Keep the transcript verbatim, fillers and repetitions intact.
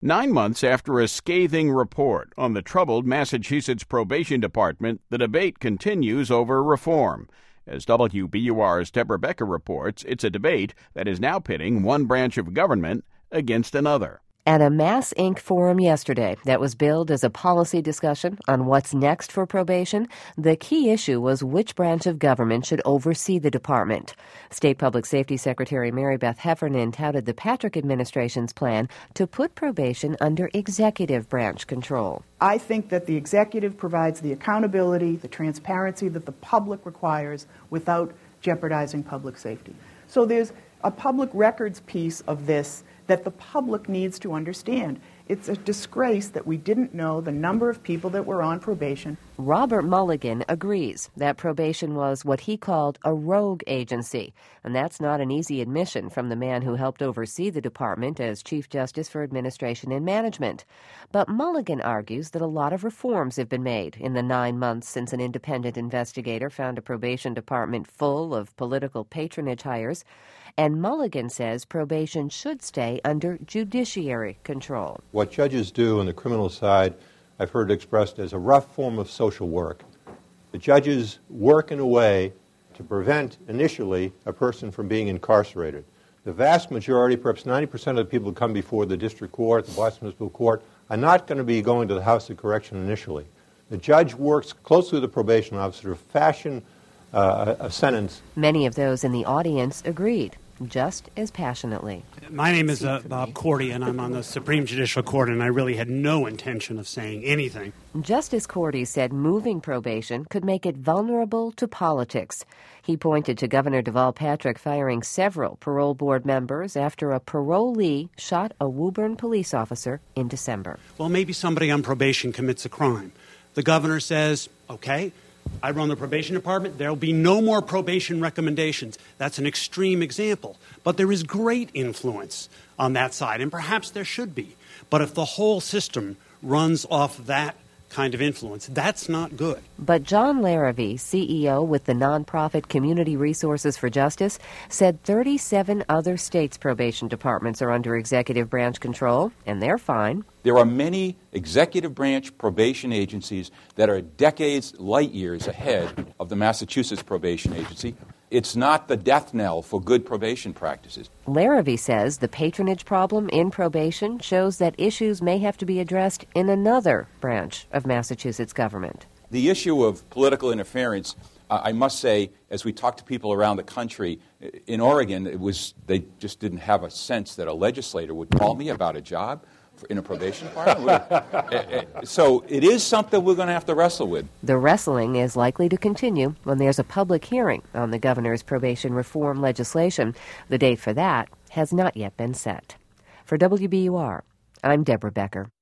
Nine months after a scathing report on the troubled Massachusetts Probation Department, the debate continues over reform. As W B U R's Deborah Becker reports, it's a debate that is now pitting one branch of government against another. At a Mass Incorporated forum yesterday that was billed as a policy discussion on what's next for probation, the key issue was which branch of government should oversee the department. State Public Safety Secretary Mary Beth Heffernan touted the Patrick administration's plan to put probation under executive branch control. I think that the executive provides the accountability, the transparency that the public requires without jeopardizing public safety. So there's a public records piece of this that the public needs to understand. It's a disgrace that we didn't know the number of people that were on probation. Robert Mulligan agrees that probation was what he called a rogue agency, and that's not an easy admission from the man who helped oversee the department as Chief Justice for Administration and Management. But Mulligan argues that a lot of reforms have been made in the nine months since an independent investigator found a probation department full of political patronage hires. And Mulligan says probation should stay under judiciary control. What judges do on the criminal side, I've heard expressed as a rough form of social work. The judges work in a way to prevent, initially, a person from being incarcerated. The vast majority, perhaps ninety percent of the people who come before the district court, the Boston Municipal Court, are not going to be going to the House of Correction initially. The judge works closely with the probation officer to fashion uh, a sentence. Many of those in the audience agreed, just as passionately. My name is uh, Bob Cordy, and I'm on the Supreme Judicial Court, and I really had no intention of saying anything. Justice Cordy said moving probation could make it vulnerable to politics. He pointed to Governor Deval Patrick firing several parole board members after a parolee shot a Woburn police officer in December. Well, maybe somebody on probation commits a crime. The governor says, okay, I run the probation department. There will be no more probation recommendations. That's an extreme example. But there is great influence on that side, and perhaps there should be. But if the whole system runs off that kind of influence, that's not good. But John Larrabee, C E O with the nonprofit Community Resources for Justice, said thirty-seven other states' probation departments are under executive branch control, and they're fine. There are many executive branch probation agencies that are decades, light years ahead of the Massachusetts Probation Agency. It's not the death knell for good probation practices. Larrabee says the patronage problem in probation shows that issues may have to be addressed in another branch of Massachusetts government. The issue of political interference, uh, I must say, as we talk to people around the country, in Oregon, it was they just didn't have a sense that a legislator would call me about a job in a probation department. So it is something we're going to have to wrestle with. The wrestling is likely to continue when there's a public hearing on the governor's probation reform legislation. The date for that has not yet been set. For W B U R, I'm Deborah Becker.